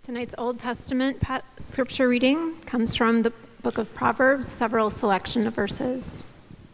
Tonight's Old Testament scripture reading comes from the book of Proverbs, several selection of verses.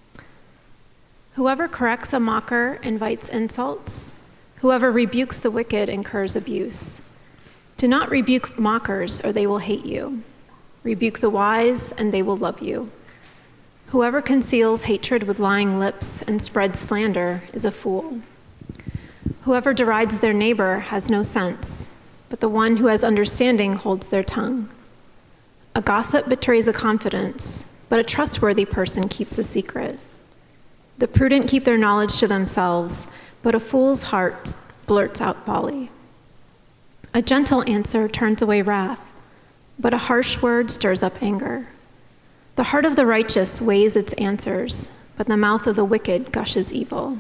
Whoever corrects a mocker invites insults. Whoever rebukes the wicked incurs abuse. Do not rebuke mockers, or they will hate you. Rebuke the wise, and they will love you. Whoever conceals hatred with lying lips and spreads slander is a fool. Whoever derides their neighbor has no sense, but the one who has understanding holds their tongue. A gossip betrays a confidence, but a trustworthy person keeps a secret. The prudent keep their knowledge to themselves, but a fool's heart blurts out folly. A gentle answer turns away wrath, but a harsh word stirs up anger. The heart of the righteous weighs its answers, but the mouth of the wicked gushes evil.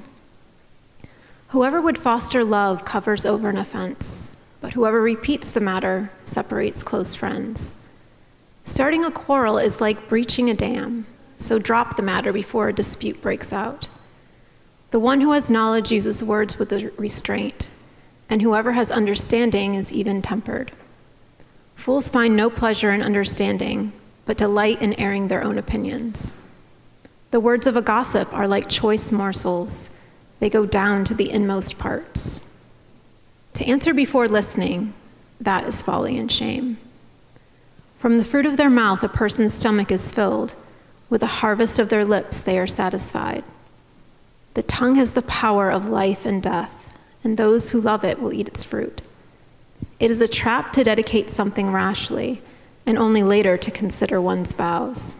Whoever would foster love covers over an offense, but whoever repeats the matter separates close friends. Starting a quarrel is like breaching a dam, so drop the matter before a dispute breaks out. The one who has knowledge uses words with restraint, and whoever has understanding is even-tempered. Fools find no pleasure in understanding, but delight in airing their own opinions. The words of a gossip are like choice morsels. They go down to the inmost parts. To answer before listening, that is folly and shame. From the fruit of their mouth, a person's stomach is filled. With the harvest of their lips, they are satisfied. The tongue has the power of life and death, and those who love it will eat its fruit. It is a trap to dedicate something rashly, and only later to consider one's vows.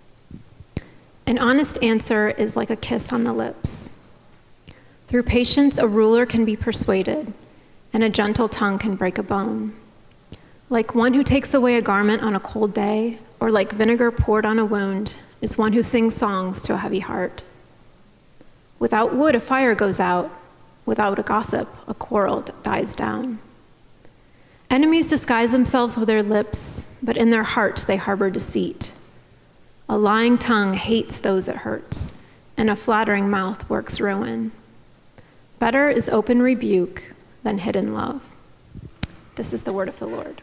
An honest answer is like a kiss on the lips. Through patience, a ruler can be persuaded, and a gentle tongue can break a bone. Like one who takes away a garment on a cold day, or like vinegar poured on a wound, is one who sings songs to a heavy heart. Without wood, a fire goes out. Without a gossip, a quarrel dies down. Enemies disguise themselves with their lips, but in their hearts they harbor deceit. A lying tongue hates those it hurts, and a flattering mouth works ruin. Better is open rebuke than hidden love. This is the word of the Lord.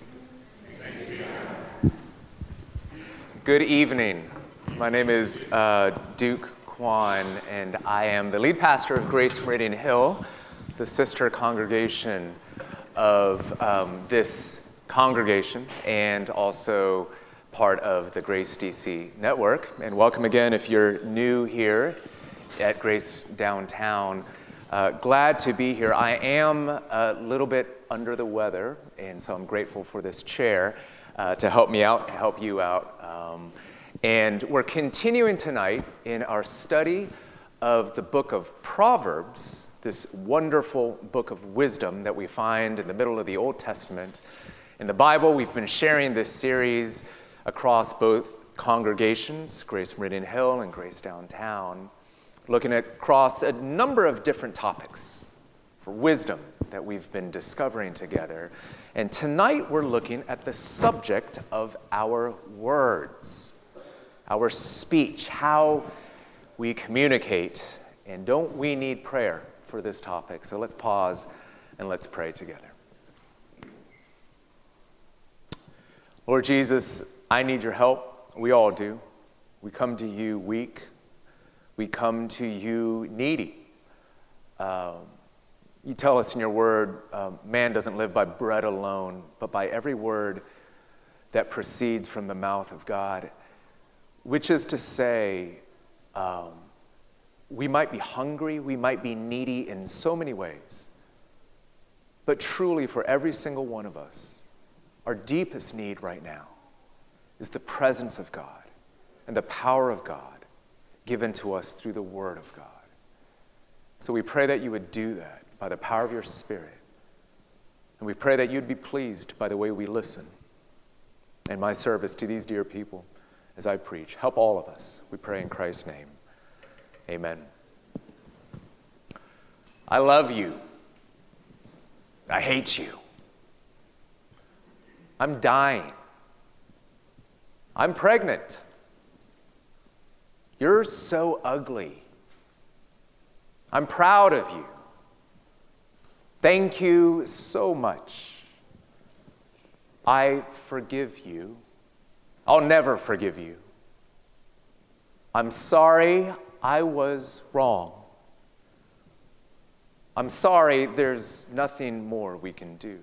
Good evening. My name is Duke Kwan, and I am the lead pastor of Grace Meridian Hill, the sister congregation of this congregation, and also part of the Grace DC network. And welcome again if you're new here at Grace Downtown. Glad to be here. I am a little bit under the weather, and so I'm grateful for this chair to help me out, to help you out. And we're continuing tonight in our study of the book of Proverbs, this wonderful book of wisdom that we find in the middle of the Old Testament. In the Bible, we've been sharing this series across both congregations, Grace Meridian Hill and Grace Downtown, looking across a number of different topics for wisdom that we've been discovering together. And tonight we're looking at the subject of our words, our speech, how we communicate. And don't we need prayer for this topic? So let's pause and let's pray together. Lord Jesus, I need your help. We all do. We come to you weak. We come to you needy. You tell us in your word, man doesn't live by bread alone, but by every word that proceeds from the mouth of God, which is to say, we might be hungry, we might be needy in so many ways, but truly for every single one of us, our deepest need right now is the presence of God and the power of God given to us through the Word of God. So we pray that you would do that by the power of your Spirit. And we pray that you'd be pleased by the way we listen. And my service to these dear people as I preach. Help all of us. We pray in Christ's name. Amen. I love you. I hate you. I'm dying. I'm pregnant. You're so ugly. I'm proud of you. Thank you so much. I forgive you. I'll never forgive you. I'm sorry I was wrong. I'm sorry there's nothing more we can do.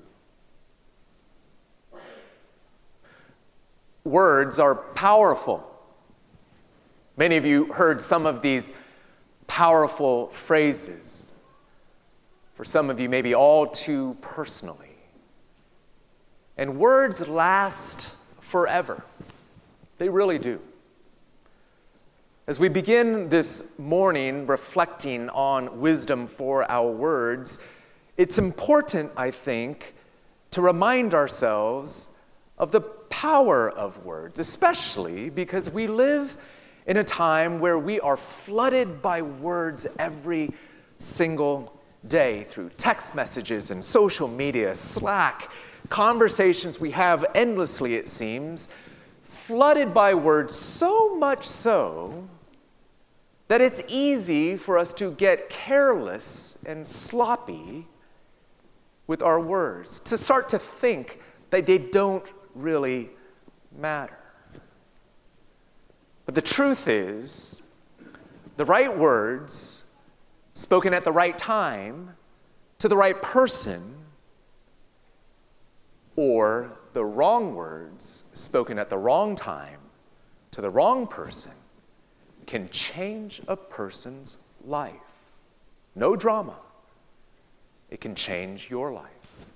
Words are powerful. Many of you heard some of these powerful phrases. For some of you, maybe all too personally. And words last forever. They really do. As we begin this morning reflecting on wisdom for our words, it's important, I think, to remind ourselves of the power of words, especially because we live in a time where we are flooded by words every single day through text messages and social media, Slack, conversations we have endlessly, it seems, flooded by words, so much so that it's easy for us to get careless and sloppy with our words, to start to think that they don't really matter. But the truth is, the right words, spoken at the right time, to the right person, or the wrong words, spoken at the wrong time, to the wrong person, can change a person's life. No drama. It can change your life.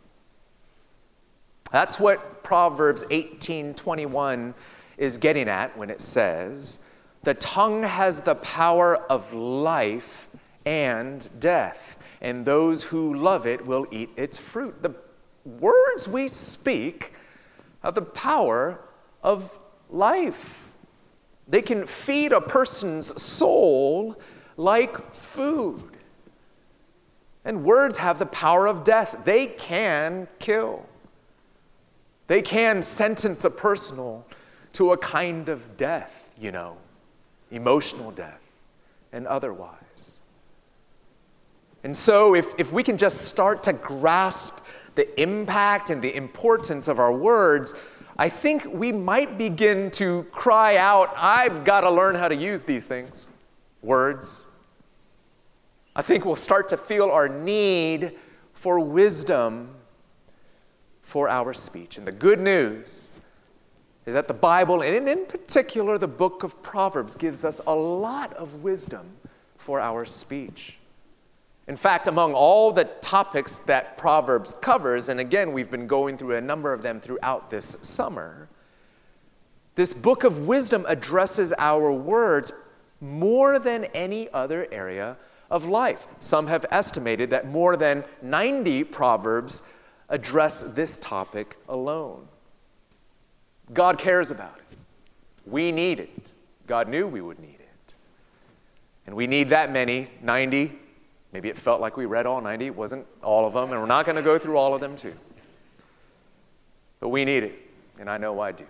That's what Proverbs 18:21 is getting at when it says, "The tongue has the power of life and death, and those who love it will eat its fruit." The words we speak have the power of life. They can feed a person's soul like food. And words have the power of death. They can kill. They can sentence a person to a kind of death, emotional death and otherwise. And so if we can just start to grasp the impact and the importance of our words, I think we might begin to cry out, I've got to learn how to use these things, words. I think we'll start to feel our need for wisdom for our speech. And the good news is that the Bible, and in particular the book of Proverbs, gives us a lot of wisdom for our speech. In fact, among all the topics that Proverbs covers, and again, we've been going through a number of them throughout this summer, this book of wisdom addresses our words more than any other area of life. Some have estimated that more than 90 Proverbs address this topic alone. God cares about it. We need it. God knew we would need it. And we need that many, 90. Maybe it felt like we read all 90. It wasn't all of them, and we're not going to go through all of them too. But we need it, and I know I do.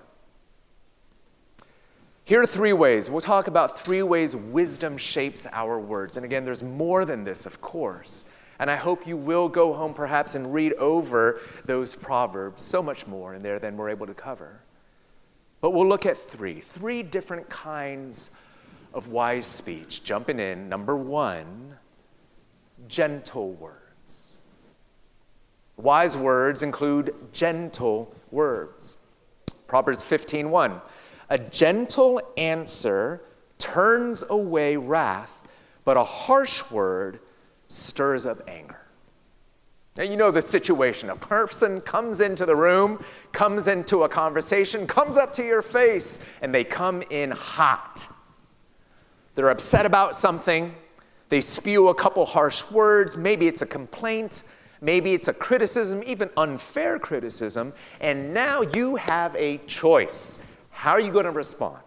Here are 3 ways. We'll talk about 3 ways wisdom shapes our words. And again, there's more than this, of course. And I hope you will go home perhaps and read over those Proverbs. So much more in there than we're able to cover. But we'll look at 3 different kinds of wise speech. Jumping in, number 1, gentle words. Wise words include gentle words. Proverbs 15:1. A gentle answer turns away wrath, but a harsh word stirs up anger. Now you know the situation. A person comes into the room, comes into a conversation, comes up to your face, and they come in hot. They're upset about something. They spew a couple harsh words. Maybe it's a complaint. Maybe it's a criticism, even unfair criticism. And now you have a choice. How are you going to respond?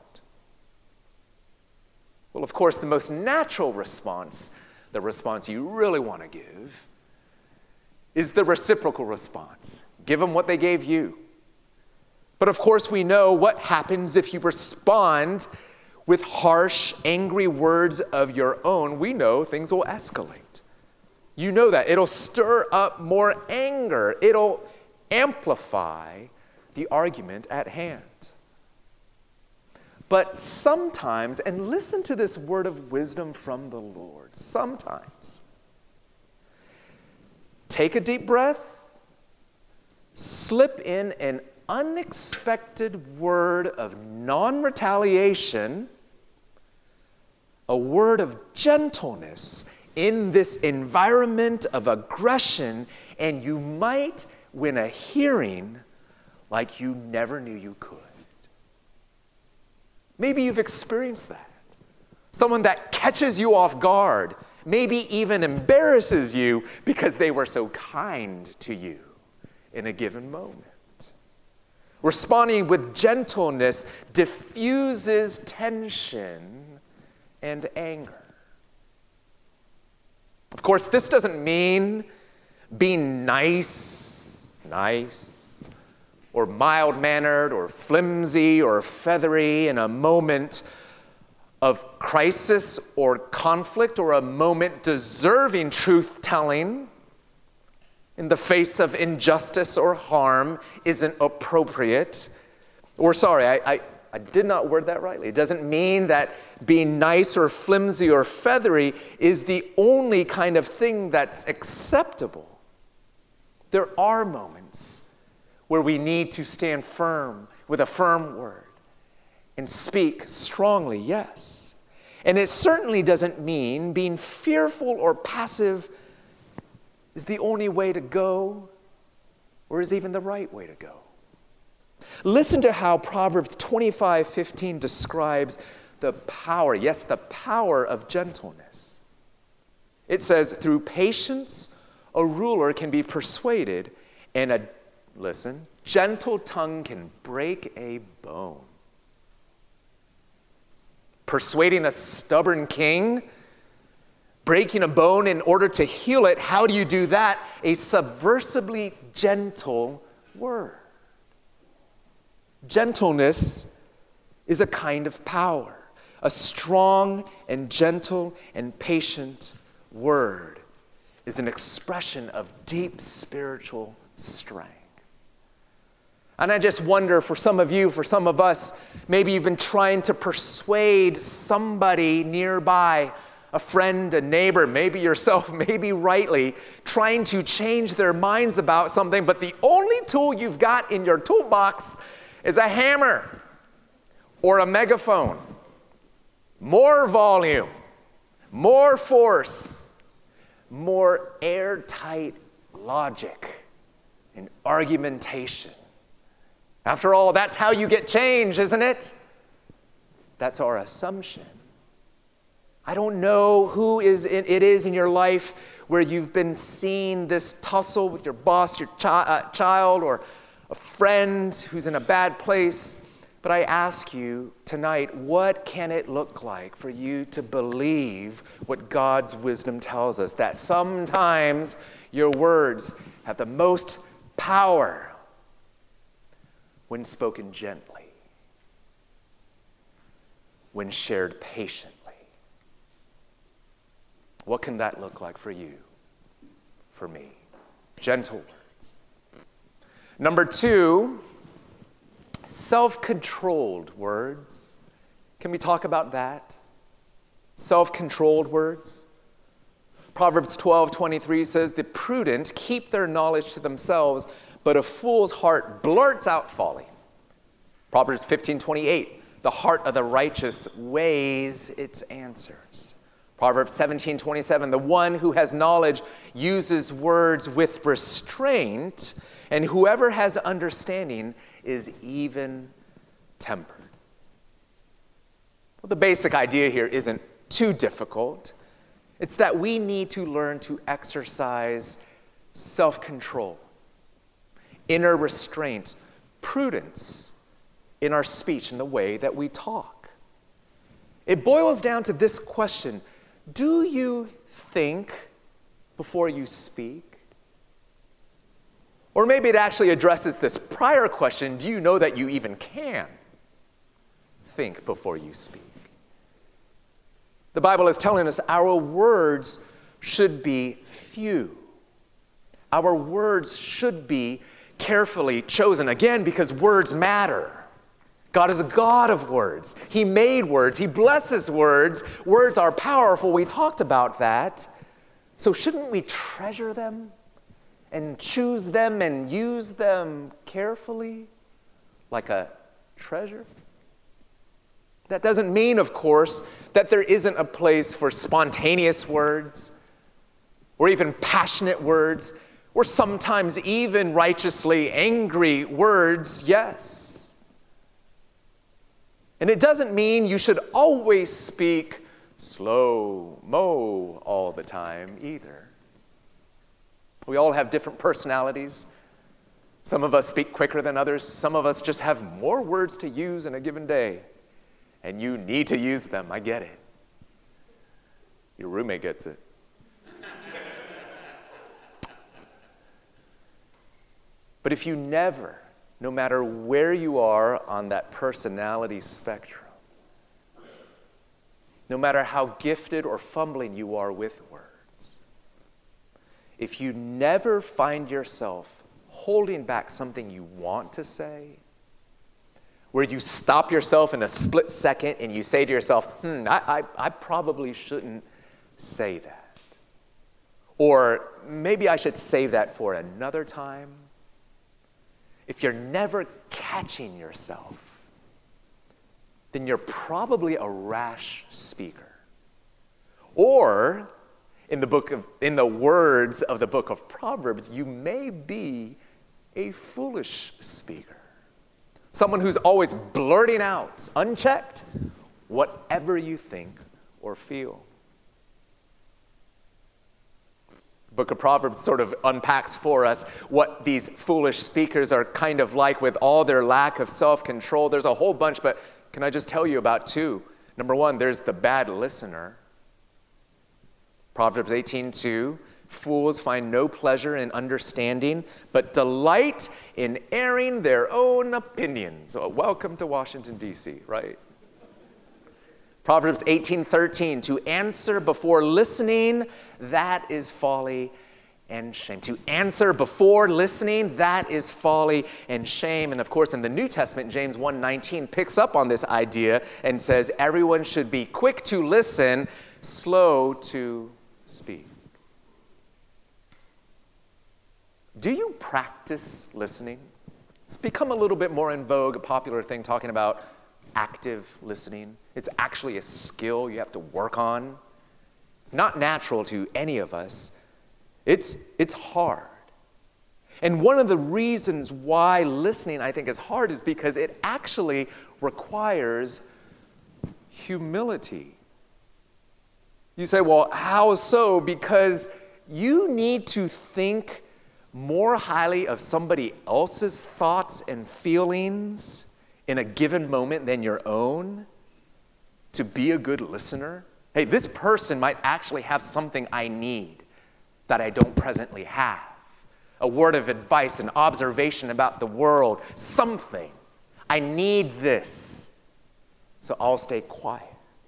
Well, of course, the most natural response, the response you really want to give, is the reciprocal response. Give them what they gave you. But of course, we know what happens if you respond with harsh, angry words of your own. We know things will escalate. You know that. It'll stir up more anger. It'll amplify the argument at hand. But sometimes, and listen to this word of wisdom from the Lord, sometimes, take a deep breath, slip in an unexpected word of non-retaliation, a word of gentleness in this environment of aggression, and you might win a hearing like you never knew you could. Maybe you've experienced that. Someone that catches you off guard, maybe even embarrasses you because they were so kind to you in a given moment. Responding with gentleness diffuses tension and anger. Of course, this doesn't mean being nice, or mild-mannered, or flimsy, or feathery in a moment of crisis or conflict, or a moment deserving truth-telling in the face of injustice or harm isn't appropriate. Or sorry, I did not word that rightly. It doesn't mean that being nice or flimsy or feathery is the only kind of thing that's acceptable. There are moments where we need to stand firm with a firm word and speak strongly, yes. And it certainly doesn't mean being fearful or passive is the only way to go or is even the right way to go. Listen to how Proverbs 25:15 describes the power, yes, the power of gentleness. It says, through patience, a ruler can be persuaded, and a gentle tongue can break a bone. Persuading a stubborn king, breaking a bone in order to heal it, how do you do that? A subversively gentle word. Gentleness is a kind of power. A strong and gentle and patient word is an expression of deep spiritual strength. And I just wonder, for some of you, for some of us, maybe you've been trying to persuade somebody nearby, a friend, a neighbor, maybe yourself, maybe rightly, trying to change their minds about something, but the only tool you've got in your toolbox is a hammer or a megaphone. More volume, more force, more airtight logic and argumentation. After all, that's how you get change, isn't it? That's our assumption. I don't know who it is in your life where you've been seeing this tussle with your boss, your child, or a friend who's in a bad place. But I ask you tonight, what can it look like for you to believe what God's wisdom tells us? That sometimes your words have the most power when spoken gently, when shared patiently. What can that look like for you, for me? Gentle words. Number 2, self-controlled words. Can we talk about that? Self-controlled words. Proverbs 12:23 says, the prudent keep their knowledge to themselves, but a fool's heart blurts out folly. Proverbs 15:28, the heart of the righteous weighs its answers. Proverbs 17:27, the one who has knowledge uses words with restraint, and whoever has understanding is even-tempered. Well, the basic idea here isn't too difficult. It's that we need to learn to exercise self-control, inner restraint, prudence in our speech and the way that we talk. It boils down to this question: do you think before you speak? Or maybe it actually addresses this prior question: do you know that you even can think before you speak? The Bible is telling us our words should be few. Our words should be carefully chosen, again, because words matter. God is a God of words. He made words. He blesses words. Words are powerful. We talked about that. So shouldn't we treasure them and choose them and use them carefully like a treasure? That doesn't mean, of course, that there isn't a place for spontaneous words or even passionate words or sometimes even righteously angry words, yes. And it doesn't mean you should always speak slow-mo all the time either. We all have different personalities. Some of us speak quicker than others. Some of us just have more words to use in a given day. And you need to use them. I get it. Your roommate gets it. But if you never, no matter where you are on that personality spectrum, no matter how gifted or fumbling you are with words, if you never find yourself holding back something you want to say, where you stop yourself in a split second and you say to yourself, I probably shouldn't say that. Or maybe I should save that for another time. If you're never catching yourself, then you're probably a rash speaker. Or, in the words of the book of Proverbs, you may be a foolish speaker. Someone who's always blurting out, unchecked, whatever you think or feel. The book of Proverbs sort of unpacks for us what these foolish speakers are kind of like with all their lack of self-control. There's a whole bunch, but can I just tell you about two? Number one, there's the bad listener. Proverbs 18:2, fools find no pleasure in understanding, but delight in airing their own opinions. So welcome to Washington, D.C., right? Proverbs 18:13, to answer before listening, that is folly and shame. To answer before listening, that is folly and shame. And of course, in the New Testament, James 1:19 picks up on this idea and says, everyone should be quick to listen, slow to speak. Do you practice listening? It's become a little bit more in vogue, a popular thing, talking about active listening. It's actually a skill you have to work on. It's not natural to any of us. It's hard. And one of the reasons why listening, I think, is hard is because it actually requires humility. You say, well, how so? Because you need to think more highly of somebody else's thoughts and feelings in a given moment than your own to be a good listener. Hey, this person might actually have something I need that I don't presently have. A word of advice, an observation about the world, something. I need this, so I'll stay quiet.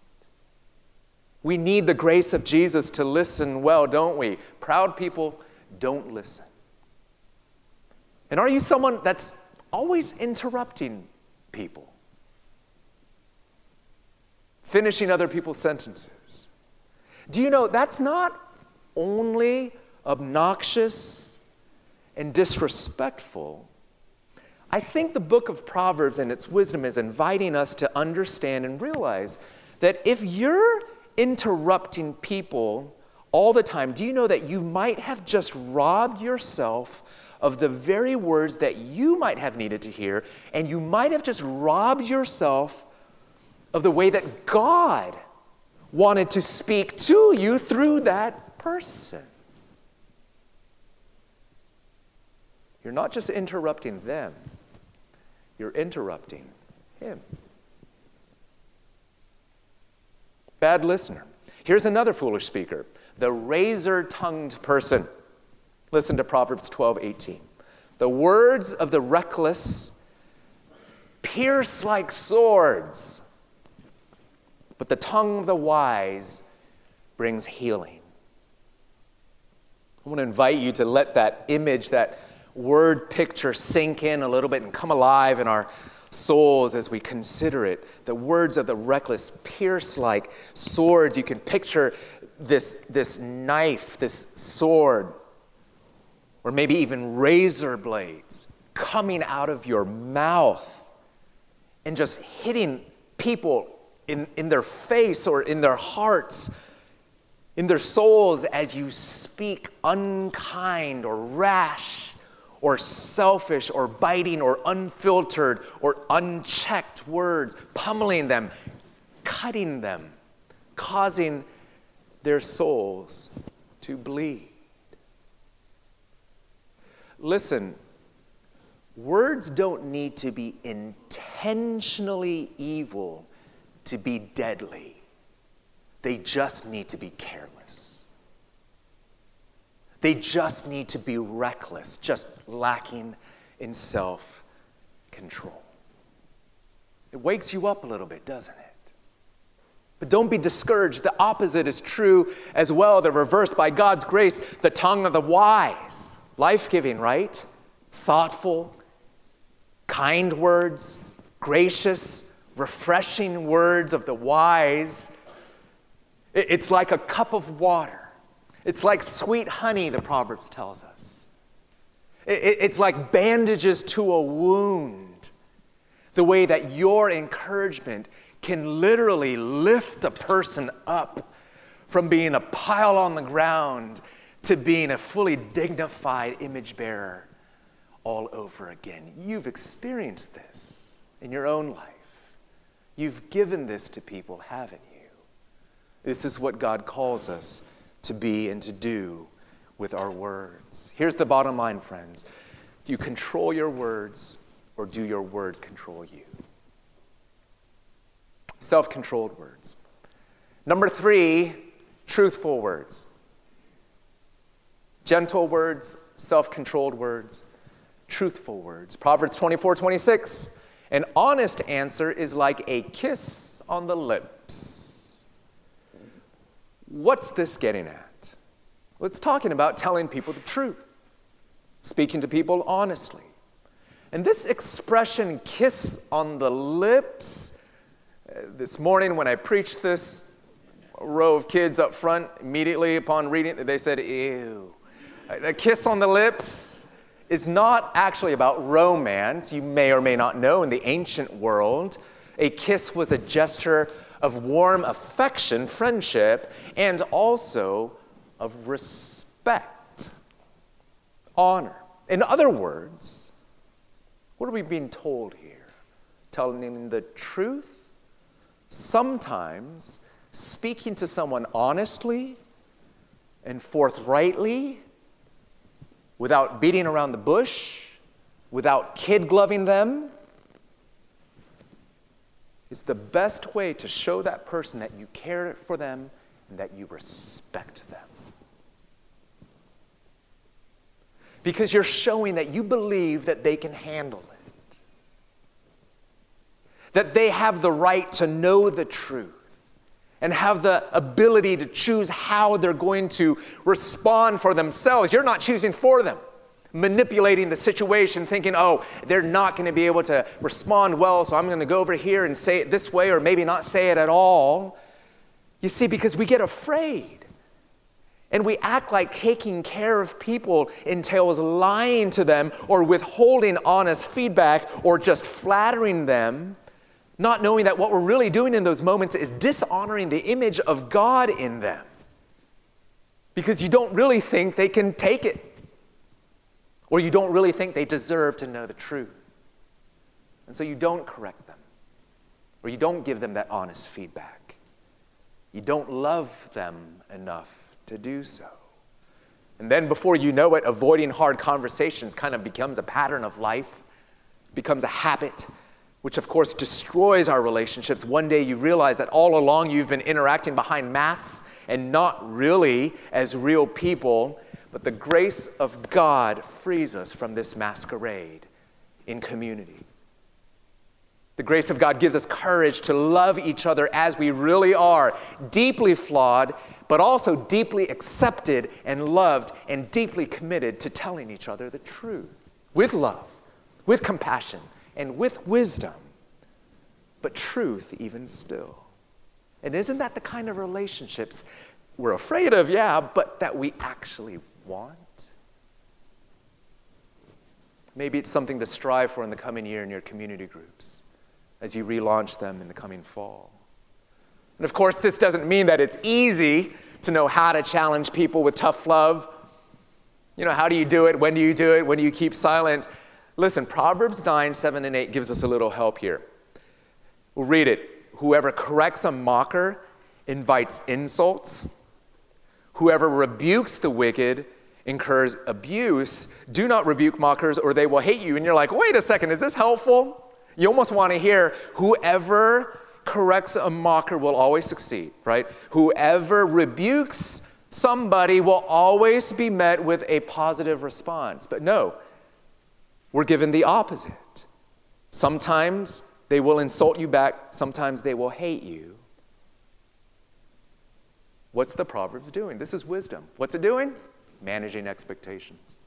We need the grace of Jesus to listen well, don't we? Proud people don't listen. And are you someone that's always interrupting people? Finishing other people's sentences? Do you know that's not only obnoxious and disrespectful? I think the book of Proverbs and its wisdom is inviting us to understand and realize that if you're interrupting people all the time, do you know that you might have just robbed yourself of the very words that you might have needed to hear, and you might have just robbed yourself of the way that God wanted to speak to you through that person? You're not just interrupting them, you're interrupting Him. Bad listener. Here's another foolish speaker, the razor-tongued person. Listen to Proverbs 12:18. The words of the reckless pierce like swords, but the tongue of the wise brings healing. I want to invite you to let that image, that word picture sink in a little bit and come alive in our souls as we consider it. The words of the reckless pierce like swords. You can picture this knife, this sword, or maybe even razor blades coming out of your mouth and just hitting people in their face or in their hearts, in their souls, as you speak unkind or rash or selfish or biting or unfiltered or unchecked words, pummeling them, cutting them, causing their souls to bleed. Listen, words don't need to be intentionally evil to be deadly. They just need to be careless. They just need to be reckless, just lacking in self-control. It wakes you up a little bit, doesn't it? But don't be discouraged. The opposite is true as well. The reverse, by God's grace, the tongue of the wise. Life-giving, right? Thoughtful, kind words, gracious, refreshing words of the wise. It's like a cup of water. It's like sweet honey, the Proverbs tells us. It's like bandages to a wound. The way that your encouragement can literally lift a person up from being a pile on the ground to being a fully dignified image bearer all over again. You've experienced this in your own life. You've given this to people, haven't you? This is what God calls us to be and to do with our words. Here's the bottom line, friends. Do you control your words, or do your words control you? Self-controlled words. Number 3, truthful words. Gentle words, self-controlled words, truthful words. Proverbs 24:26. An honest answer is like a kiss on the lips. What's this getting at? Well, it's talking about telling people the truth, speaking to people honestly. And this expression, kiss on the lips, this morning when I preached this, a row of kids up front, immediately upon reading it, they said, ew. A kiss on the lips is not actually about romance. You may or may not know, in the ancient world, a kiss was a gesture of warm affection, friendship, and also of respect, honor. In other words, what are we being told here? Telling the truth? Sometimes speaking to someone honestly and forthrightly, without beating around the bush, without kid-gloving them, is the best way to show that person that you care for them and that you respect them. Because you're showing that you believe that they can handle it. That they have the right to know the truth and have the ability to choose how they're going to respond for themselves. You're not choosing for them, manipulating the situation, thinking, oh, they're not going to be able to respond well, so I'm going to go over here and say it this way, or maybe not say it at all. You see, because we get afraid. And we act like taking care of people entails lying to them or withholding honest feedback or just flattering them, not knowing that what we're really doing in those moments is dishonoring the image of God in them. Because you don't really think they can take it. Or you don't really think they deserve to know the truth. And so you don't correct them. Or you don't give them that honest feedback. You don't love them enough to do so. And then before you know it, avoiding hard conversations kind of becomes a pattern of life, becomes a habit, which of course destroys our relationships. One day you realize that all along you've been interacting behind masks and not really as real people, but the grace of God frees us from this masquerade in community. The grace of God gives us courage to love each other as we really are, deeply flawed, but also deeply accepted and loved and deeply committed to telling each other the truth. with love, with compassion, and with wisdom, but truth even still. And isn't that the kind of relationships we're afraid of, yeah, but that we actually want? Maybe it's something to strive for in the coming year in your community groups as you relaunch them in the coming fall. And of course, this doesn't mean that it's easy to know how to challenge people with tough love. You know, how do you do it? When do you do it? When do you keep silent? Listen, Proverbs 9, 7, and 8 gives us a little help here. We'll read it. Whoever corrects a mocker invites insults. Whoever rebukes the wicked incurs abuse. Do not rebuke mockers or they will hate you. And you're like, wait a second, is this helpful? You almost want to hear, whoever corrects a mocker will always succeed, right? Whoever rebukes somebody will always be met with a positive response. But no, we're given the opposite. Sometimes they will insult you back. Sometimes they will hate you. What's the Proverbs doing? This is wisdom. What's it doing? Managing expectations.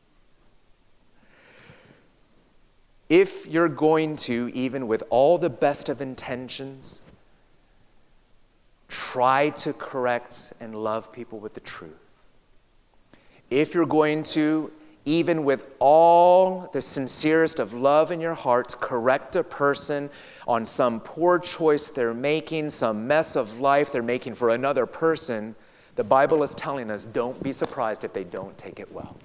If you're going to, even with all the best of intentions, try to correct and love people with the truth. If you're going to, even with all the sincerest of love in your hearts, correct a person on some poor choice they're making, some mess of life they're making for another person, the Bible is telling us, don't be surprised if they don't take it well.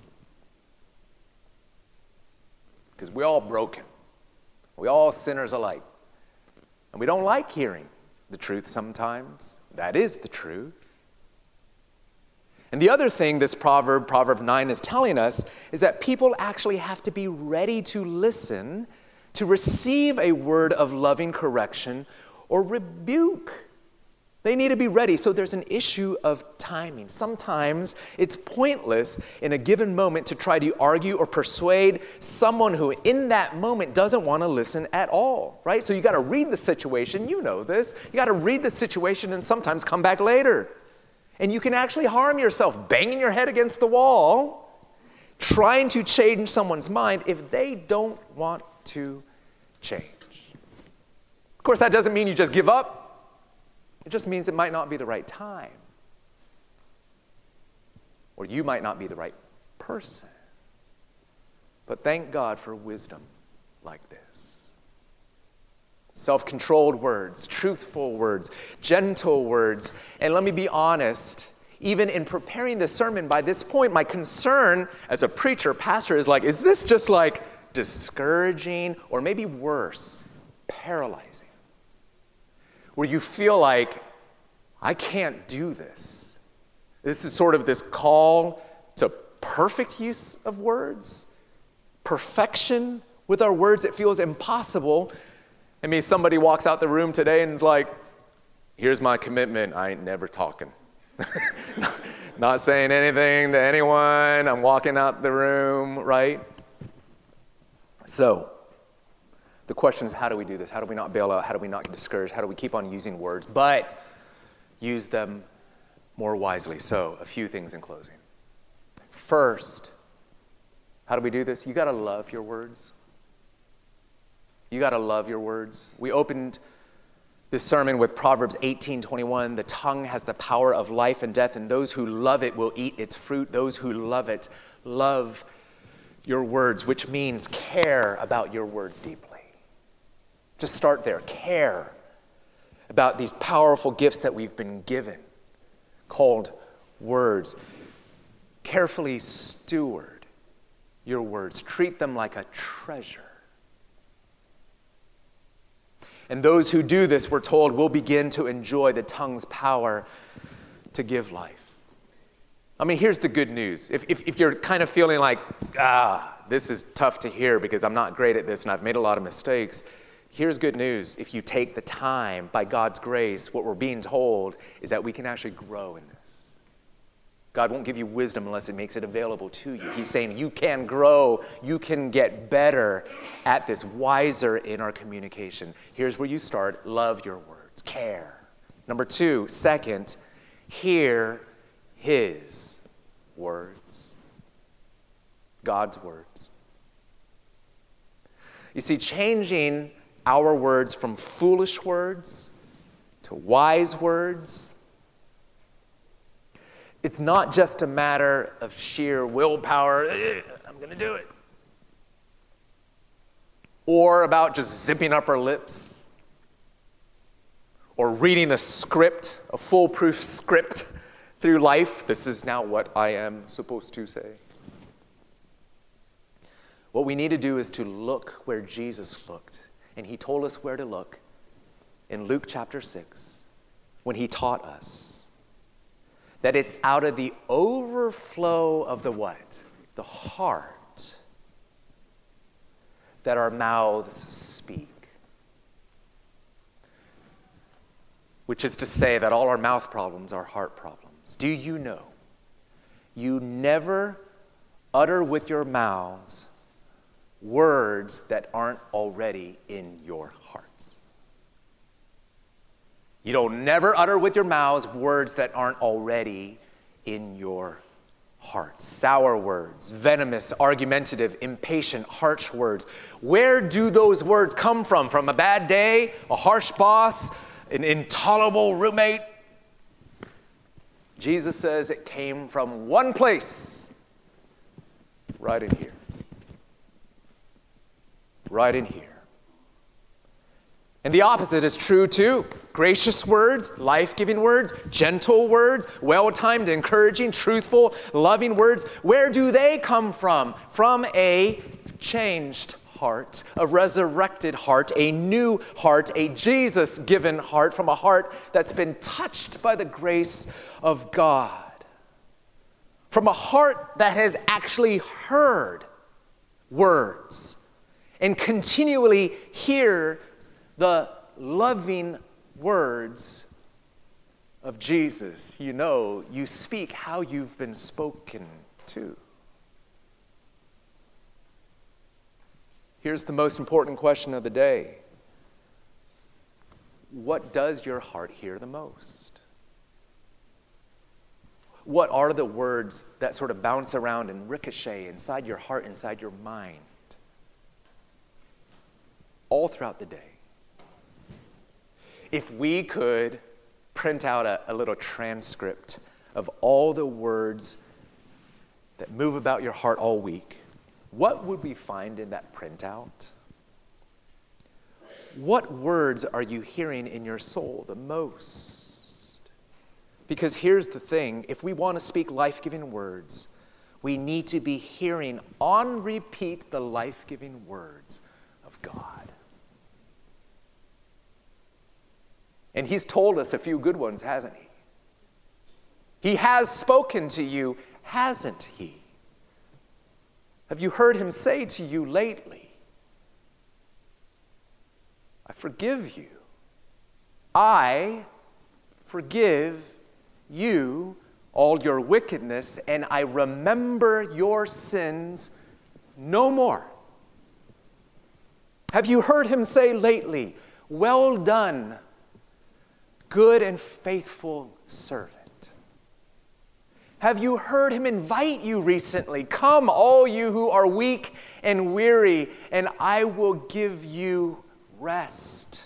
Because we're all broken. We're all sinners alike. And we don't like hearing the truth sometimes. That is the truth. And the other thing this Proverb 9 is telling us is that people actually have to be ready to listen, to receive a word of loving correction or rebuke. They need to be ready. So there's an issue of timing. Sometimes it's pointless in a given moment to try to argue or persuade someone who in that moment doesn't want to listen at all, right? So you got to read the situation. You know this. You got to read the situation and sometimes come back later. And you can actually harm yourself banging your head against the wall, trying to change someone's mind if they don't want to change. Of course, that doesn't mean you just give up. It just means it might not be the right time. Or you might not be the right person. But thank God for wisdom like this. Self-controlled words, truthful words, gentle words. And let me be honest, even in preparing this sermon, by this point, my concern as a preacher, pastor, is like, is this just like discouraging or maybe worse, paralyzing? Where you feel like, I can't do this. This is sort of this call to perfect use of words, perfection with our words. It feels impossible. I mean, somebody walks out the room today and is like, here's my commitment. I ain't never talking. Not saying anything to anyone. I'm walking out the room, right? So, the question is, how do we do this? How do we not bail out? How do we not get discouraged? How do we keep on using words, but use them more wisely? So, a few things in closing. First, how do we do this? You got to love your words. You got to love your words. We opened this sermon with Proverbs 18:21. The tongue has the power of life and death, and those who love it will eat its fruit. Those who love it, love your words, which means care about your words deeply. Just start there. Care about these powerful gifts that we've been given, called words. Carefully steward your words. Treat them like a treasure. And those who do this, we're told, will begin to enjoy the tongue's power to give life. I mean, here's the good news. If you're kind of feeling like, this is tough to hear because I'm not great at this and I've made a lot of mistakes, here's good news. If you take the time, by God's grace, what we're being told is that we can actually grow in this. God won't give you wisdom unless it makes it available to you. He's saying you can grow, you can get better at this, wiser in our communication. Here's where you start. Love your words. Care. Number two, second, hear his words. God's words. You see, changing our words from foolish words to wise words, it's not just a matter of sheer willpower, I'm going to do it, or about just zipping up our lips, or reading a script, a foolproof script through life. This is now what I am supposed to say. What we need to do is to look where Jesus looked. And he told us where to look in Luke chapter 6 when he taught us that it's out of the overflow of the what? The heart that our mouths speak. Which is to say that all our mouth problems are heart problems. Do you know? You never utter with your mouths words that aren't already in your hearts. You don't never utter with your mouths words that aren't already in your heart. Sour words, venomous, argumentative, impatient, harsh words. Where do those words come from? From a bad day, a harsh boss, an intolerable roommate? Jesus says it came from one place, right in here. Right in here. And the opposite is true too. Gracious words, life-giving words, gentle words, well-timed, encouraging, truthful, loving words. Where do they come from? From a changed heart, a resurrected heart, a new heart, a Jesus-given heart, from a heart that's been touched by the grace of God. From a heart that has actually heard words and continually hear the loving words of Jesus. You know, you speak how you've been spoken to. Here's the most important question of the day. What does your heart hear the most? What are the words that sort of bounce around and ricochet inside your heart, inside your mind? All throughout the day. If we could print out a little transcript of all the words that move about your heart all week, what would we find in that printout? What words are you hearing in your soul the most? Because here's the thing, if we want to speak life-giving words, we need to be hearing on repeat the life-giving words of God. And he's told us a few good ones, hasn't he? He has spoken to you, hasn't he? Have you heard him say to you lately, I forgive you. I forgive you all your wickedness, and I remember your sins no more. Have you heard him say lately, well done, good and faithful servant? Have you heard him invite you recently? Come, all you who are weak and weary, and I will give you rest.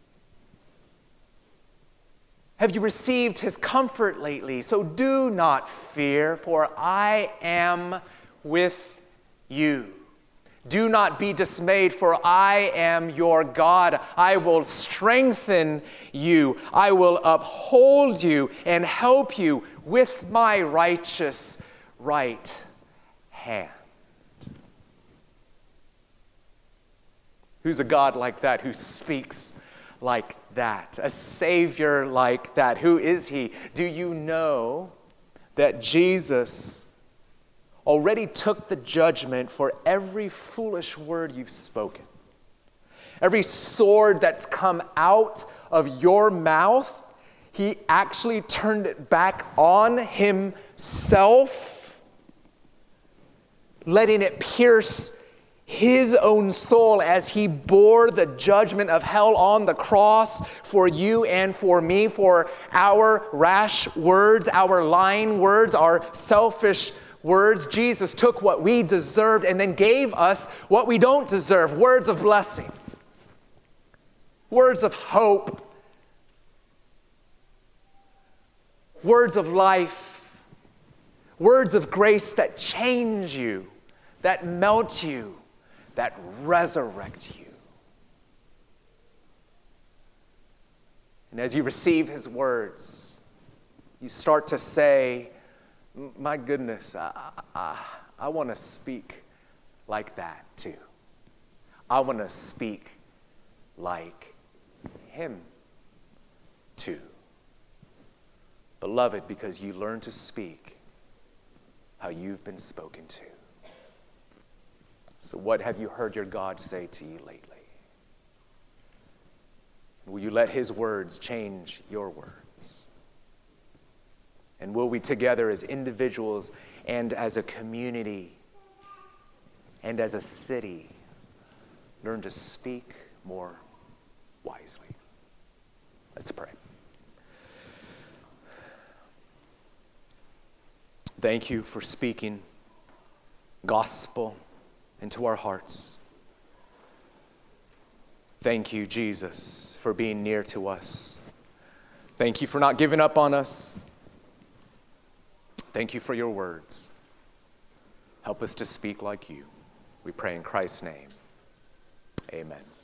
Have you received his comfort lately? So do not fear, for I am with you. Do not be dismayed, for I am your God. I will strengthen you. I will uphold you and help you with my righteous right hand. Who's a God like that, who speaks like that? A Savior like that? Who is he? Do you know that Jesus already took the judgment for every foolish word you've spoken? Every sword that's come out of your mouth, he actually turned it back on himself, letting it pierce his own soul as he bore the judgment of hell on the cross for you and for me, for our rash words, our lying words, our selfish words. Jesus took what we deserved and then gave us what we don't deserve. Words of blessing. Words of hope. Words of life. Words of grace that change you, that melt you, that resurrect you. And as you receive his words, you start to say, my goodness, I want to speak like that too. I want to speak like him too. Beloved, because you learn to speak how you've been spoken to. So what have you heard your God say to you lately? Will you let his words change your words? And will we together as individuals and as a community and as a city learn to speak more wisely? Let's pray. Thank you for speaking gospel into our hearts. Thank you, Jesus, for being near to us. Thank you for not giving up on us. Thank you for your words. Help us to speak like you. We pray in Christ's name. Amen.